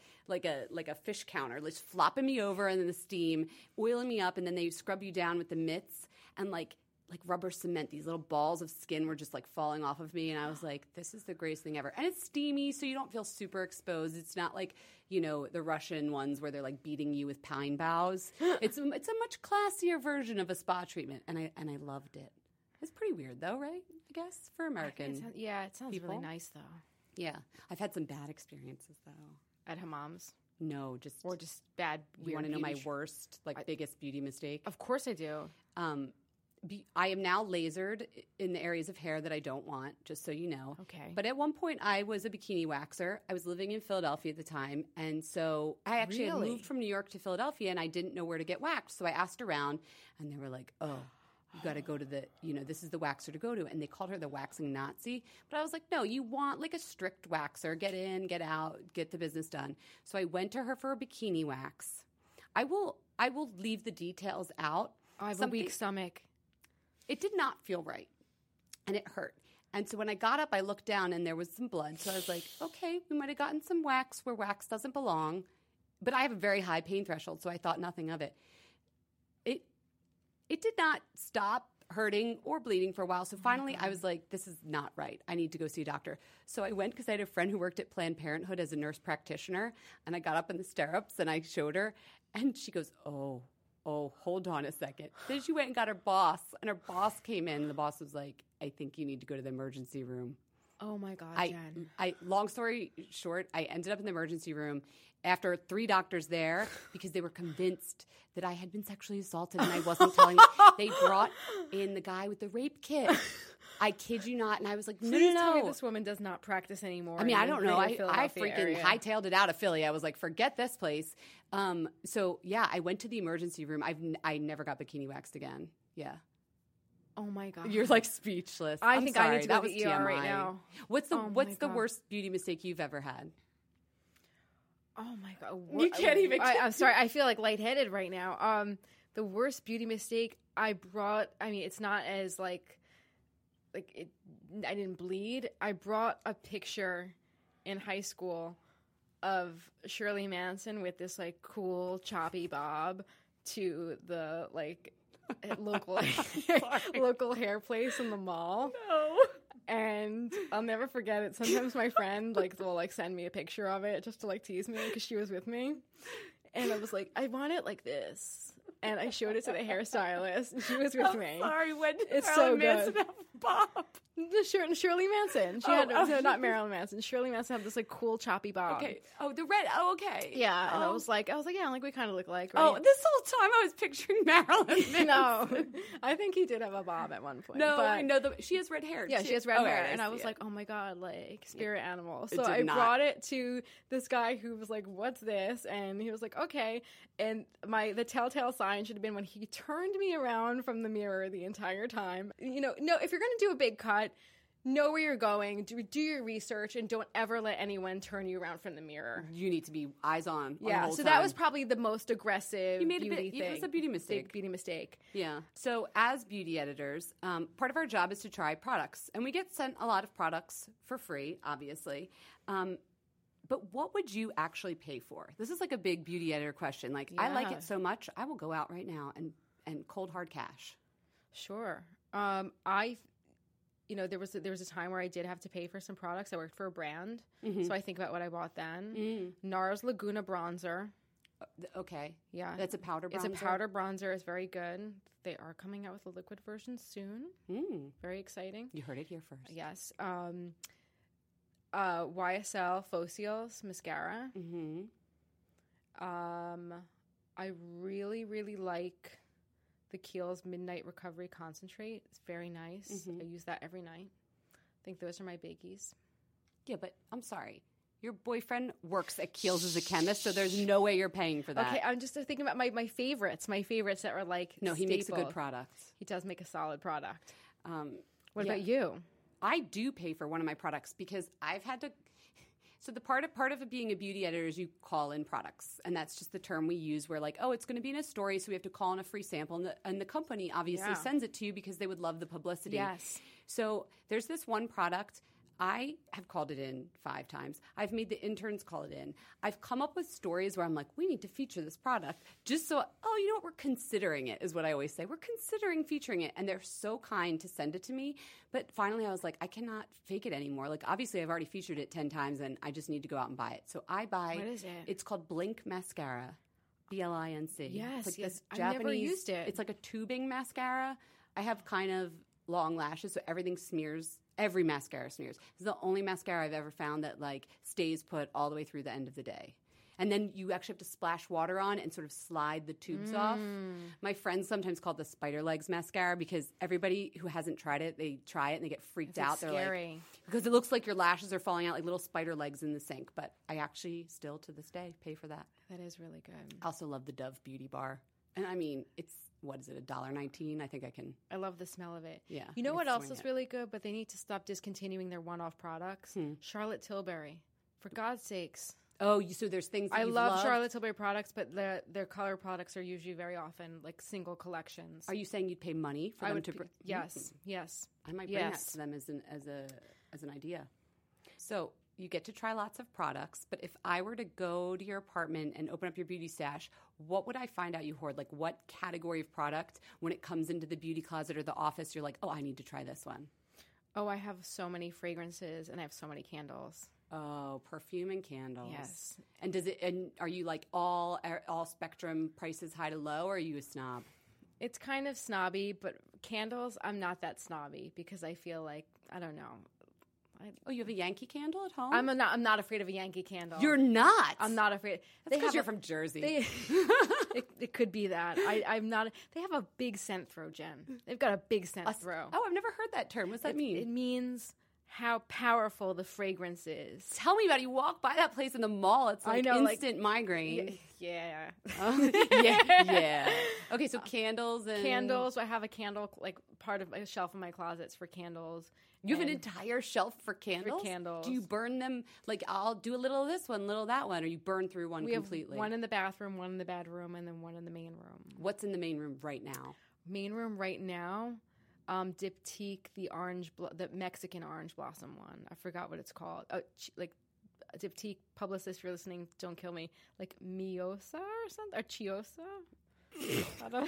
Speaker 5: a fish counter, just flopping me over and then the steam, oiling me up, and then they scrub you down with the mitts and like rubber cement. These little balls of skin were just falling off of me, and I was like, this is the greatest thing ever. And it's steamy, so you don't feel super exposed. It's not the Russian ones where they're beating you with pine boughs. It's a much classier version of a spa treatment, and I loved it. It's pretty weird though, right? I guess for American.
Speaker 4: It sounds
Speaker 5: people.
Speaker 4: really nice though.
Speaker 5: Yeah, I've had some bad experiences though.
Speaker 4: At hammams?
Speaker 5: No, just
Speaker 4: bad.
Speaker 5: You want to know my worst, biggest beauty mistake?
Speaker 4: Of course I do.
Speaker 5: I am now lasered in the areas of hair that I don't want, just so you know.
Speaker 4: Okay.
Speaker 5: But at one point, I was a bikini waxer. I was living in Philadelphia at the time, and so I actually had moved from New York to Philadelphia, and I didn't know where to get waxed. So I asked around, and they were like, "Oh, you got to go to this is the waxer to go to." And they called her the waxing Nazi. But I was like, no, you want a strict waxer. Get in, get out, get the business done. So I went to her for a bikini wax. I will leave the details out.
Speaker 4: I have a weak stomach.
Speaker 5: It did not feel right, and it hurt. And so when I got up, I looked down, and there was some blood. So I was like, okay, we might have gotten some wax where wax doesn't belong. but I have a very high pain threshold, so I thought nothing of it. It did not stop hurting or bleeding for a while. So finally I was like, this is not right. I need to go see a doctor. So I went because I had a friend who worked at Planned Parenthood as a nurse practitioner. And I got up in the stirrups and I showed her. And she goes, oh, hold on a second. Then she went and got her boss. And her boss came in. And the boss was like, I think you need to go to the emergency room.
Speaker 4: Oh, my God, Jen.
Speaker 5: Long story short, I ended up in the emergency room after 3 doctors there because they were convinced that I had been sexually assaulted and I wasn't telling them. They brought in the guy with the rape kit. I kid you not. And I was like,
Speaker 4: Please tell me this woman does not practice anymore.
Speaker 5: I mean, I don't know. I
Speaker 4: Philadelphia
Speaker 5: freaking
Speaker 4: area.
Speaker 5: hightailed it out of Philly. I was like, forget this place. So, yeah, I went to the emergency room. I never got bikini waxed again. Yeah.
Speaker 4: Oh, my God.
Speaker 5: You're like speechless.
Speaker 4: I
Speaker 5: I'm
Speaker 4: think
Speaker 5: sorry.
Speaker 4: I need to go
Speaker 5: That
Speaker 4: to
Speaker 5: was
Speaker 4: the ER
Speaker 5: TMI.
Speaker 4: right now.
Speaker 5: What's
Speaker 4: Oh
Speaker 5: the
Speaker 4: my God.
Speaker 5: worst beauty mistake you've ever had?
Speaker 4: Oh, my God.
Speaker 5: You can't even-
Speaker 4: I'm sorry. I feel like lightheaded right now. The worst beauty mistake I brought, I mean, it's not as I didn't bleed. I brought a picture in high school of Shirley Manson with this like cool choppy bob to the like local hair place in the mall.
Speaker 5: No.
Speaker 4: And I'll never forget it. Sometimes my friend will send me a picture of it just to like tease me because she was with me. And I was like, I want it like this. And I showed it to the hairstylist. And she was with me.
Speaker 5: Sorry, when did
Speaker 4: It's
Speaker 5: Marilyn
Speaker 4: so
Speaker 5: Manson
Speaker 4: good.
Speaker 5: have a bob?
Speaker 4: Shirley Manson. She had not Marilyn Manson. Shirley Manson had this like cool choppy bob.
Speaker 5: Okay. Oh, the red. Oh, okay.
Speaker 4: Yeah, and I
Speaker 5: Oh.
Speaker 4: was like, yeah, like we kind of look like. Right?
Speaker 5: Oh, this whole time I was picturing Marilyn Manson.
Speaker 4: no, I think he did have a bob at one point.
Speaker 5: No,
Speaker 4: but
Speaker 5: I know she has red hair.
Speaker 4: Yeah,
Speaker 5: too.
Speaker 4: she has red
Speaker 5: Okay,
Speaker 4: hair, and I
Speaker 5: see
Speaker 4: was
Speaker 5: it.
Speaker 4: like, oh my God, like spirit animal.
Speaker 5: It
Speaker 4: So
Speaker 5: did
Speaker 4: I
Speaker 5: not.
Speaker 4: brought it to this guy who was like, what's this? And he was like, okay. And the telltale sign should have been when he turned me around from the mirror the entire time. You know, no, if you're going to do a big cut, know where you're going, do your research, and don't ever let anyone turn you around from the mirror.
Speaker 5: You need to be eyes on. the
Speaker 4: Yeah,
Speaker 5: whole
Speaker 4: so
Speaker 5: time.
Speaker 4: that was probably the most aggressive
Speaker 5: You made a
Speaker 4: beauty
Speaker 5: bit-
Speaker 4: thing.
Speaker 5: it was a beauty mistake.
Speaker 4: Big beauty mistake.
Speaker 5: Yeah. So as beauty editors, part of our job is to try products. And we get sent a lot of products for free, obviously. But what would you actually pay for? This is like a big beauty editor question. Like, I like
Speaker 4: Yeah.
Speaker 5: it so much, I will go out right now and cold hard cash.
Speaker 4: Sure. There was a time where I did have to pay for some products. I worked for a brand, so I think about what I bought then. NARS Laguna bronzer.
Speaker 5: Okay.
Speaker 4: Yeah,
Speaker 5: That's a powder bronzer?
Speaker 4: It's a powder bronzer. It's very good. They are coming out with a liquid version soon. Very exciting.
Speaker 5: You heard it here first.
Speaker 4: Yes. YSL Focials mascara. I really, really like the Kiehl's Midnight Recovery Concentrate. It's very nice. I use that every night. I think those are my biggies.
Speaker 5: Yeah, but I'm sorry. Your boyfriend works at Kiehl's as a chemist, so there's no way you're paying for that.
Speaker 4: Okay, I'm just thinking about my favorites. My favorites that are like
Speaker 5: No, he makes a
Speaker 4: staple.
Speaker 5: good product.
Speaker 4: He does make a solid product. What
Speaker 5: yeah.
Speaker 4: about you?
Speaker 5: I do pay for one of my products because I've had to. So the part of it being a beauty editor is you call in products, and that's just the term we use. Where like, oh, it's going to be in a story, so we have to call in a free sample, and the company obviously sends it to you because they would love the publicity.
Speaker 4: Yes.
Speaker 5: So there's this one product. I have called it in 5 times. I've made the interns call it in. I've come up with stories where I'm like, we need to feature this product just so, oh, you know what? We're considering it is what I always say. We're considering featuring it. And they're so kind to send it to me. But finally I was like, I cannot fake it anymore. Like obviously I've already featured it 10 times and I just need to go out and buy it. So I buy.
Speaker 4: What is it?
Speaker 5: It's called Blink Mascara. BLINC.
Speaker 4: Yes,
Speaker 5: It's like
Speaker 4: yes.
Speaker 5: this
Speaker 4: I've never
Speaker 5: Japanese,
Speaker 4: used it.
Speaker 5: It's like a tubing mascara. I have kind of long lashes, so everything smears. Every mascara smears. It's the only mascara I've ever found that like stays put all the way through the end of the day. And then you actually have to splash water on and sort of slide the tubes off. My friends sometimes call it the spider legs mascara because everybody who hasn't tried it, they try it and they get freaked out. They're
Speaker 4: scary.
Speaker 5: like, because it looks like your lashes are falling out like little spider legs in the sink. But I actually still to this day pay for that.
Speaker 4: That is really good.
Speaker 5: I also love the Dove Beauty Bar. And I mean, it's, what is it, $1.19? I think I can.
Speaker 4: I love the smell of it.
Speaker 5: Yeah,
Speaker 4: You know
Speaker 5: I
Speaker 4: what
Speaker 5: can
Speaker 4: else
Speaker 5: swing
Speaker 4: is
Speaker 5: it.
Speaker 4: really good, but they need to stop discontinuing their one-off products? Charlotte Tilbury. For God's sakes.
Speaker 5: Oh, so there's things that
Speaker 4: I
Speaker 5: you've
Speaker 4: love
Speaker 5: loved?
Speaker 4: Charlotte Tilbury products, but their color products are usually very often like single collections.
Speaker 5: Are you saying you'd pay money for them to?
Speaker 4: Yes, yes.
Speaker 5: I might bring that
Speaker 4: Yes.
Speaker 5: to them as an idea. So you get to try lots of products, but if I were to go to your apartment and open up your beauty stash, what would I find out you hoard? Like what category of product when it comes into the beauty closet or the office, you're like, oh, I need to try this one?
Speaker 4: Oh, I have so many fragrances and I have so many candles.
Speaker 5: Oh, perfume and candles.
Speaker 4: Yes.
Speaker 5: And are you like all spectrum prices high to low, or are you a snob?
Speaker 4: It's kind of snobby, but candles, I'm not that snobby because I feel like, I don't know.
Speaker 5: Oh, you have a Yankee candle at home?
Speaker 4: I'm not afraid of a Yankee candle.
Speaker 5: You're not?
Speaker 4: I'm not afraid.
Speaker 5: That's because you're from Jersey.
Speaker 4: It could be that. I'm not. They have a big scent throw, Jen. They've got a big scent throw.
Speaker 5: Oh, I've never heard that term. What's that mean?
Speaker 4: It means how powerful the fragrance is.
Speaker 5: Tell me about it. You walk by that place in the mall, it's like instant migraine.
Speaker 4: Yeah.
Speaker 5: Yeah. Okay, so candles and...
Speaker 4: Candles. I have a candle, like part of a shelf in my closets for candles.
Speaker 5: You have an entire shelf for candles?
Speaker 4: For candles.
Speaker 5: Do you burn them? Like, I'll do a little of this one, little of that one, or you burn through one completely?
Speaker 4: We have one in the bathroom, one in the bedroom, and then one in the main room.
Speaker 5: What's in the main room right now?
Speaker 4: Main room right now... Diptyque, the Mexican orange blossom one. I forgot what it's called. Like Diptyque, publicist, if you're listening, don't kill me. Like Miosa or something? Or Chiosa? I don't know.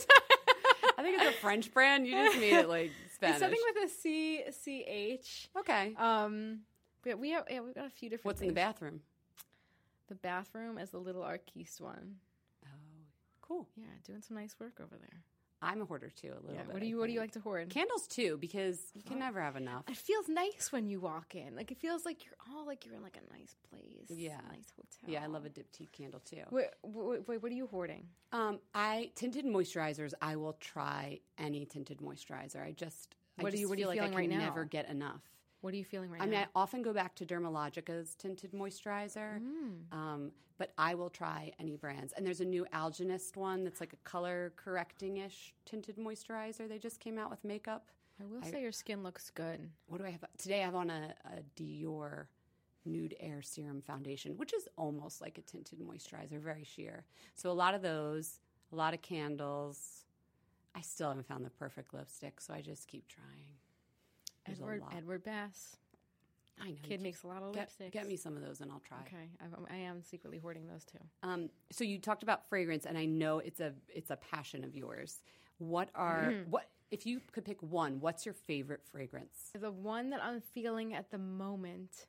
Speaker 5: I think it's a French brand. You just made it like Spanish.
Speaker 4: It's something with a CH.
Speaker 5: Okay.
Speaker 4: But we've got a few different
Speaker 5: What's
Speaker 4: things.
Speaker 5: in the bathroom?
Speaker 4: The bathroom is the little Arquiste one.
Speaker 5: Oh, cool.
Speaker 4: Yeah, doing some nice work over there.
Speaker 5: I'm a hoarder too, a little bit.
Speaker 4: What do you like to hoard?
Speaker 5: Candles too, because you can never have enough.
Speaker 4: It feels nice when you walk in. Like it feels like you're in like a nice place.
Speaker 5: Yeah,
Speaker 4: a nice hotel.
Speaker 5: Yeah, I love a Diptyque candle too.
Speaker 4: Wait, what are you hoarding?
Speaker 5: Tinted moisturizers. I will try any tinted moisturizer. I just feel like I can never get enough.
Speaker 4: What are you feeling right now?
Speaker 5: I mean, I often go back to Dermalogica's tinted moisturizer, but I will try any brands. And there's a new Algenist one that's like a color correcting-ish tinted moisturizer. They just came out with makeup.
Speaker 4: I will say your skin looks good.
Speaker 5: What do I have? Today I have on a Dior Nude Air Serum Foundation, which is almost like a tinted moisturizer, very sheer. So a lot of those, a lot of candles. I still haven't found the perfect lipstick, so I just keep trying.
Speaker 4: Edward Bass.
Speaker 5: I know.
Speaker 4: Kid makes a lot of lipsticks.
Speaker 5: Get me some of those and I'll try.
Speaker 4: Okay. I am secretly hoarding those too.
Speaker 5: So you talked about fragrance, and I know it's a passion of yours. What if you could pick one, what's your favorite fragrance?
Speaker 4: The one that I'm feeling at the moment,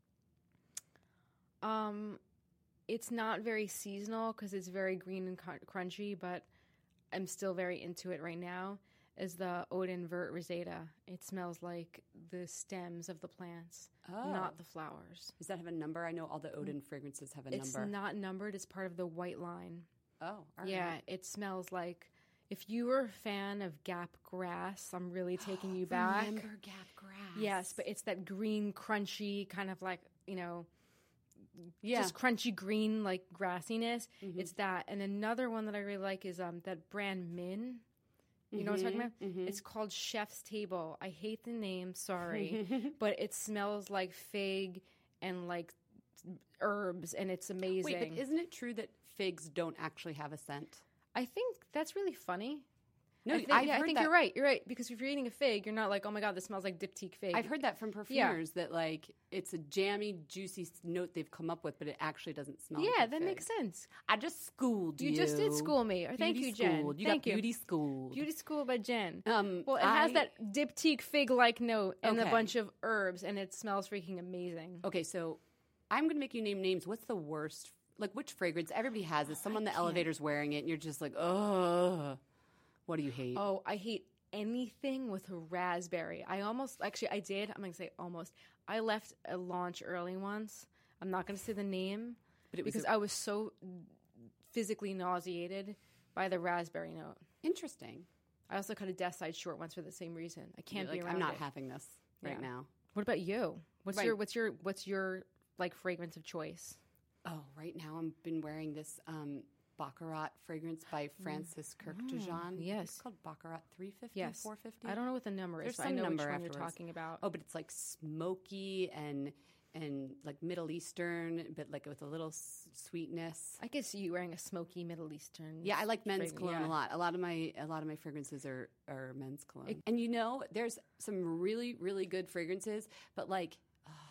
Speaker 4: it's not very seasonal because it's very green and crunchy, but I'm still very into it right now. Is the Eau de Vert Rosetta. It smells like the stems of the plants, not the flowers.
Speaker 5: Does that have a number? I know all the Eau de fragrances have a number.
Speaker 4: It's not numbered. It's part of the white line.
Speaker 5: Oh, all right.
Speaker 4: Yeah, it smells like... If you were a fan of Gap Grass, I'm really taking you back.
Speaker 5: Remember Gap Grass.
Speaker 4: Yes, but it's that green, crunchy, kind of like, just crunchy green, like grassiness. Mm-hmm. It's that. And another one that I really like is that brand Min. You know what I'm talking about? Mm-hmm. It's called Chef's Table. I hate the name, sorry. But it smells like fig and like herbs, and it's amazing.
Speaker 5: Wait, but isn't it true that figs don't actually have a scent?
Speaker 4: I think that's really funny.
Speaker 5: No,
Speaker 4: I think you're right. You're right. Because if you're eating a fig, you're not like, oh my God, this smells like Diptyque fig.
Speaker 5: I've heard that from perfumers that like it's a jammy, juicy note they've come up with, but it actually doesn't smell like
Speaker 4: that
Speaker 5: fig.
Speaker 4: makes sense.
Speaker 5: I just schooled you.
Speaker 4: You just did school me. Thank you, Jen.
Speaker 5: Thank you. Beauty school.
Speaker 4: Beauty school by Jen. Well, it has that Diptyque fig-like note and a bunch of herbs, and it smells freaking amazing.
Speaker 5: Okay, so I'm going to make you name names. What's the worst? Like, which fragrance? Everybody has this. Someone in the elevator's wearing it, and you're just like, ugh. What do you hate?
Speaker 4: Oh, I hate anything with raspberry. I did. I'm going to say almost. I left a launch early once. I'm not going to say the name, but I was so physically nauseated by the raspberry note.
Speaker 5: Interesting.
Speaker 4: I also cut a desk side short once for the same reason. I can't be around
Speaker 5: I'm not
Speaker 4: it.
Speaker 5: having this right now.
Speaker 4: What about you? What's your like fragrance of choice?
Speaker 5: Oh, right now I've been wearing this Baccarat fragrance by Francis Kirk de Jean.
Speaker 4: Yes.
Speaker 5: It's called Baccarat 350,
Speaker 4: yes.
Speaker 5: 450.
Speaker 4: I don't know what the number is, but I know which one you're talking about.
Speaker 5: Oh, but it's like smoky and like Middle Eastern, but like with a little sweetness.
Speaker 4: I could see you wearing a smoky Middle Eastern.
Speaker 5: Yeah, I like men's cologne a lot. A lot of my fragrances are men's cologne. And there's some really, really good fragrances, but like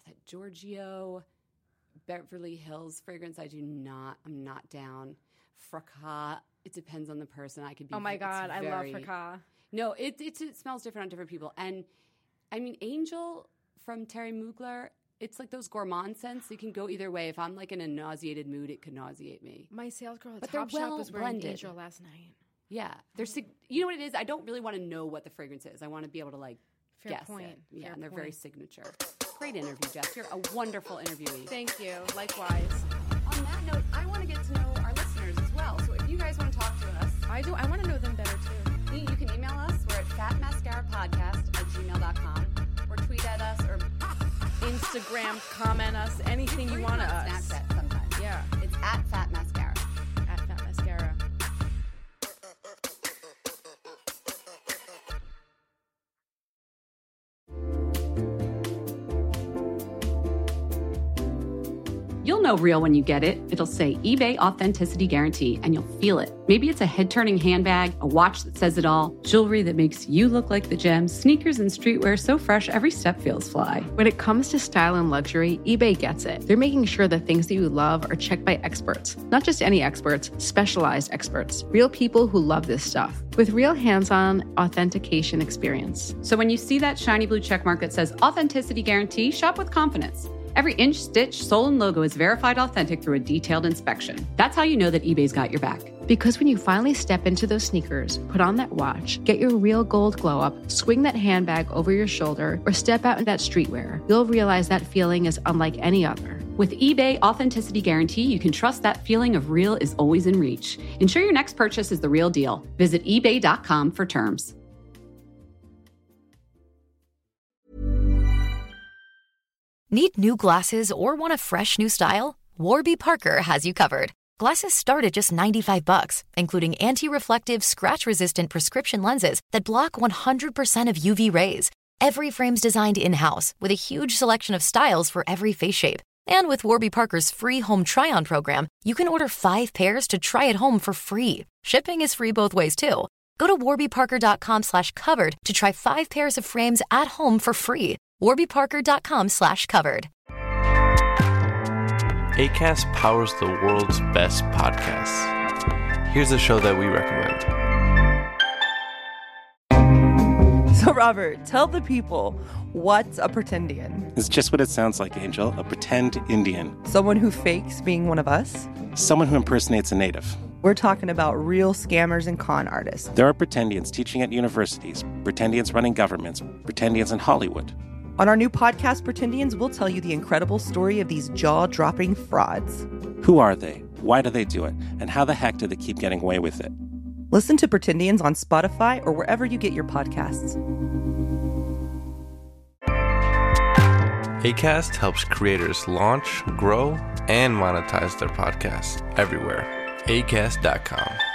Speaker 5: that Giorgio Beverly Hills fragrance. I'm not down. Fracas. It depends on the person. I could be.
Speaker 4: Oh my God, I love Fracas.
Speaker 5: No, it smells different on different people. And I mean, Angel from Terry Mugler, it's like those gourmand scents. You can go either way. If I'm like in a nauseated mood, it could nauseate me.
Speaker 4: My sales girl at
Speaker 5: But
Speaker 4: Top
Speaker 5: they're
Speaker 4: Shop
Speaker 5: well
Speaker 4: was wearing
Speaker 5: blended.
Speaker 4: Angel last night.
Speaker 5: Yeah. You know what it is? I don't really want to know what the fragrance is. I want to be able to like
Speaker 4: Fair
Speaker 5: guess
Speaker 4: point.
Speaker 5: it. Yeah,
Speaker 4: Fair
Speaker 5: and they're
Speaker 4: point.
Speaker 5: very signature. Great interview, Jess. You're a wonderful interviewee.
Speaker 4: Thank you. Likewise.
Speaker 5: On that note, I want to get to know our listeners as well. So if you guys want to talk to us,
Speaker 4: I do. I want to know them better too.
Speaker 5: you can email us. We're at fatmascarapodcast@gmail.com or tweet at us or
Speaker 4: Instagram, comment us, anything you want to us.
Speaker 5: Snapchat sometimes.
Speaker 4: Yeah.
Speaker 5: It's at Fat Mascara.
Speaker 4: At Fat Mascara.
Speaker 2: You'll know real when you get it. It'll say eBay Authenticity Guarantee, and you'll feel it. Maybe it's a head-turning handbag, a watch that says it all, jewelry that makes you look like the gem, sneakers and streetwear so fresh every step feels fly.
Speaker 3: When it comes to style and luxury, eBay gets it. They're making sure the things that you love are checked by experts. Not just any experts, specialized experts. Real people who love this stuff. With real hands-on authentication experience.
Speaker 2: So when you see that shiny blue checkmark that says Authenticity Guarantee, shop with confidence. Every inch, stitch, sole, and logo is verified authentic through a detailed inspection. That's how you know that eBay's got your back.
Speaker 3: Because when you finally step into those sneakers, put on that watch, get your real gold glow up, swing that handbag over your shoulder, or step out in that streetwear, you'll realize that feeling is unlike any other.
Speaker 2: With eBay Authenticity Guarantee, you can trust that feeling of real is always in reach. Ensure your next purchase is the real deal. Visit ebay.com for terms.
Speaker 7: Need new glasses or want a fresh new style? Warby Parker has you covered. Glasses start at just $95, including anti-reflective, scratch-resistant prescription lenses that block 100% of UV rays. Every frame's designed in-house with a huge selection of styles for every face shape. And with Warby Parker's free home try-on program, you can order 5 pairs to try at home for free. Shipping is free both ways, too. Go to warbyparker.com/covered to try 5 pairs of frames at home for free. warbyparker.com/covered.
Speaker 8: Acast powers the world's best podcasts. Here's a show that we recommend.
Speaker 9: So, Robert, tell the people, what's a pretendian?
Speaker 10: It's just what it sounds like, Angel. A pretend Indian.
Speaker 9: Someone who fakes being one of us?
Speaker 10: Someone who impersonates a native.
Speaker 9: We're talking about real scammers and con artists.
Speaker 10: There are pretendians teaching at universities, pretendians running governments, pretendians in Hollywood.
Speaker 9: On our new podcast, Pretendians, we'll tell you the incredible story of these jaw-dropping frauds.
Speaker 10: Who are they? Why do they do it? And how the heck do they keep getting away with it?
Speaker 9: Listen to Pretendians on Spotify or wherever you get your podcasts.
Speaker 8: Acast helps creators launch, grow, and monetize their podcasts everywhere. Acast.com.